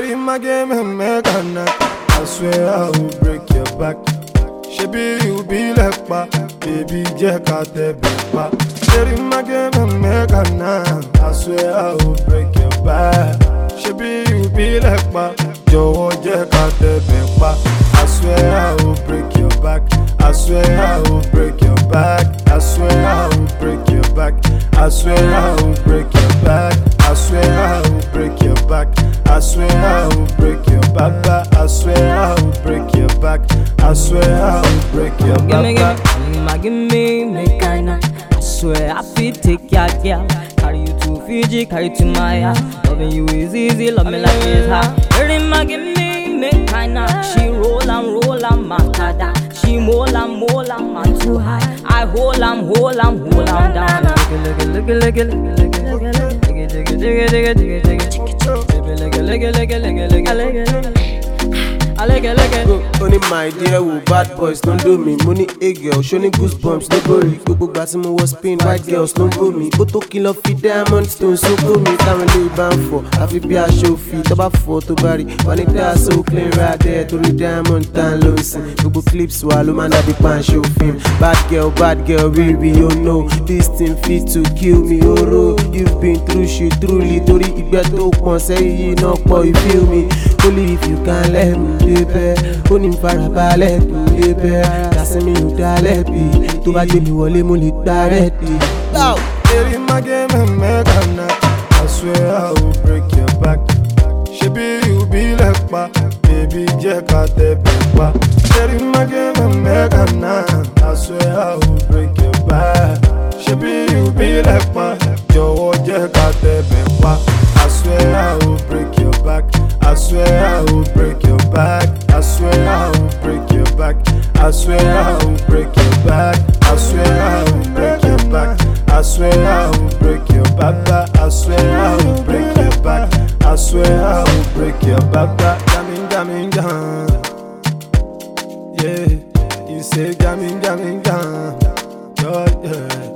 Get in my game and make a knock. I swear I will break your back. Shebi you be like pa, baby Jack out there big pa. Get in my game and make a knock. I swear I will break your back. Shebi you be like pa, Joe Jack out there big pa. I swear I will break your back. I swear I will break your back. I swear I will break your back. I swear I will break your back. I swear I will break your back. I swear I will break your back. I swear I will break your back. I swear I will break your back. Give me, make I not. I swear I feel take your girl. Carry you to Fiji, carry to Maya. Loving you is easy, love me like it's hard. Give me, make I not. She roll and matada. She mole and man too high. I hold am down. Only my dear who bad boys don't do me. Money a girl, showing goosebumps, no worry. Go back to my was spin, white girls don't go me. Go to kill off feed diamond stones, so go me. Time and lay bound for, I feel be a show feet, about 4 to body. When it does so clean right there, to the diamond tan losing. Go clips swallow man that the pan show film. Bad girl, really, you know. This thing fit to kill me, oh no. You've been through shit, truly. Tori, you better open, say you know, boy, you feel me. Only if you can let me. Oní farabalẹ̀ tó lé bẹ́ẹ̀ Kásìmí ò dálẹ̀ bí tó bá gbé mi wọlé mo lè gbá rẹ̀ dé. Get in my game and make a knock. I swear I will break your back. Shebi you be like pa, baby Jack out there big pa. Get in my game and make a knock. I swear I will break your back. Shebi you be like pa, Joe Jack out there big pa. I swear I will break your back. I swear I will break your back. I swear I will break your back. I swear I will break your back. I swear I will break your back. I swear I will break your back. I swear I will break your back. I swear I will break your back. Jamming, jam. Yeah, you say jamming, jam. Yeah.